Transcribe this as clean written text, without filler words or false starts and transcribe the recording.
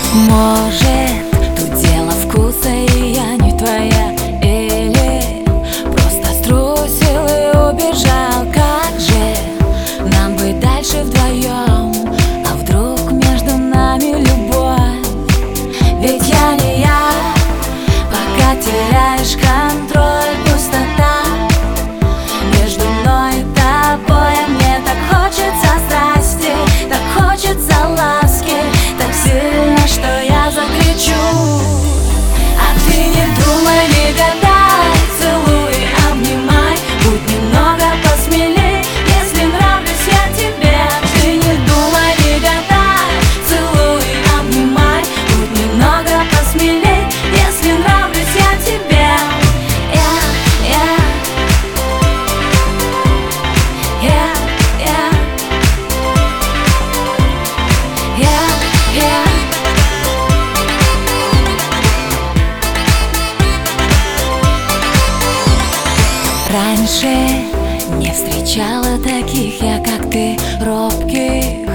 Может, тут дело вкуса, и я не твоя. Или просто струсил и убежал. Как же нам быть дальше вдвоем? А вдруг между нами любовь? Ведь я не я, пока теряешь контроль. Пустота между мной и тобой. А мне так хочется страсти, так хочется ласки, так сильно, что я закричу. А ты не думай, не гадай, целуй, обнимай, будь немного посмелей, если нравлюсь я тебе. Ты не думай, не гадай, целуй, обнимай, будь немного посмелей, если нравлюсь я тебе. Раньше не встречала таких я, как ты, робких,